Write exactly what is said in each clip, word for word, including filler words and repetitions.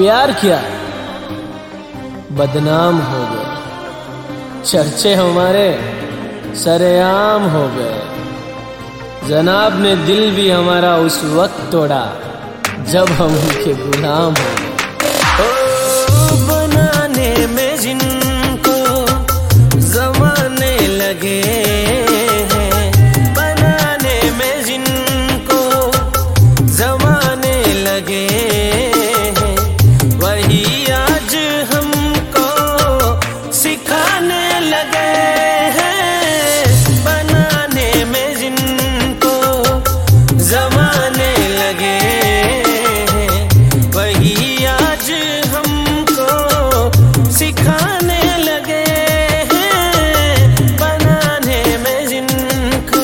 प्यार किया, बदनाम हो गए। चर्चे हमारे सरेआम हो गए। जनाब ने दिल भी हमारा उस वक्त तोड़ा जब हम उनके गुलाम हो गए। ओ बनाने में जिनको जमाने लगे हैं, बनाने में जिनको जमाने लगे हैं, वही आज हमको सिखाने लगे हैं। बनाने में जिनको जमाने लगे हैं, वही आज हमको सिखाने लगे हैं। बनाने में जिनको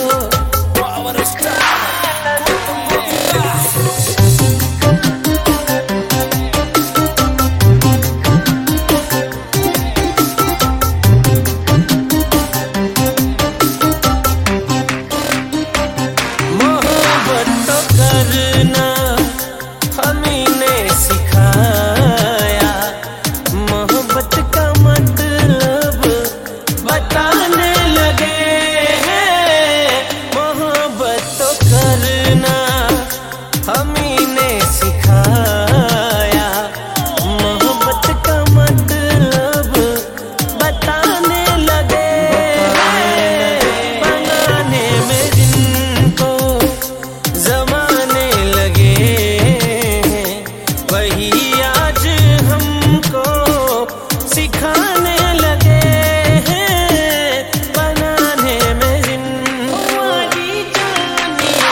मोहब्बत तो करना हमी ने सिखाया, मोहब्बत का मतलब बताने लगे हैं। मोहब्बत तो करना हमी ने सिखाया, मोहब्बत का मतलब बताने लगे हैं। बनाने में जिनको जमाने लगे हैं, वही आज हमको सिखाने लगे हैं। बनाने में जिनको हमारी जानिया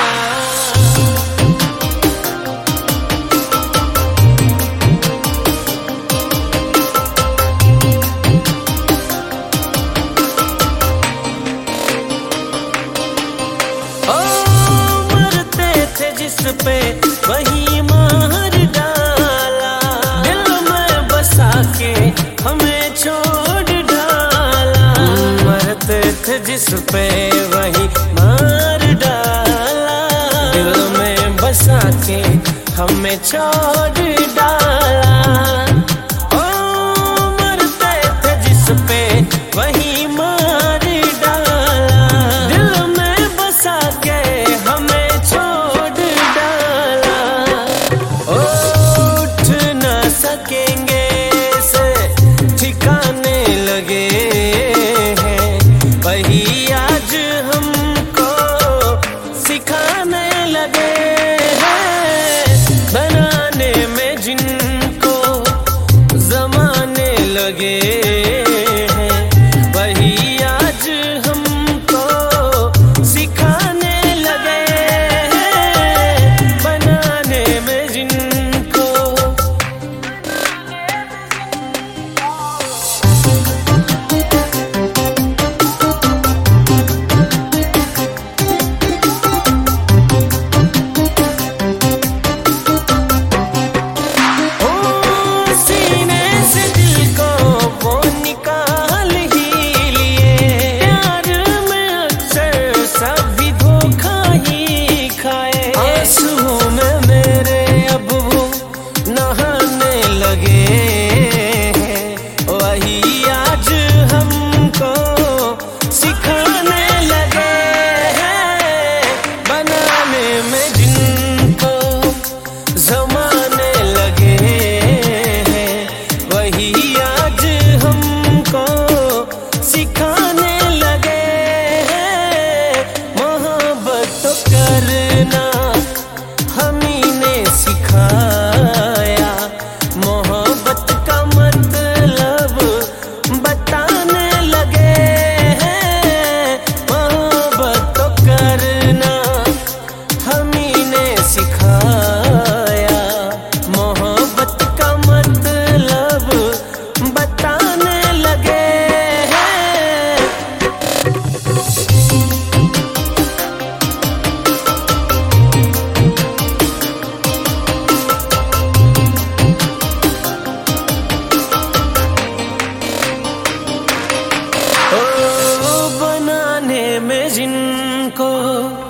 ओ मरते थे जिस पे वही मार डाला, दिल में बसा के हमें छोड़ डाला। मरते थे जिस पे वही मार डाला, दिल में बसा के हमें छोड़ डाला। ओ मरते थे जिस पे वही मार डाला, दिल में बसा के हमें छोड़ डाला। ओ उठ न सकेंगे से ठिकाने लगे हैं, वही आज हमको सिखाने लगे हैं। बनाने में जिनको जमाने लगे हैं, वही आज हमको सिखाने लगे हैं। बनाने में जिनको ओ सीने से दिल को वो निकाल ही लिए। प्यार में अक्सर सभी धोखा ही खाए। आंसुओं में मेरे अब वो नहाने लगे हैं, वही आज हमको सिखाने लगे हैं। बनाने में जिनको जमाने लगे हैं, वही आज हमको सिखाने लगे हैं। मोहब्बत तो करना हमी ने सिखाया, मोहब्बत का मतलब बताने लगे हैं। मोहब्बत तो करना हमी ने सिखाया, मोहब्बत का मतलब बताने लगे हैं। ओ बनाने में जिनको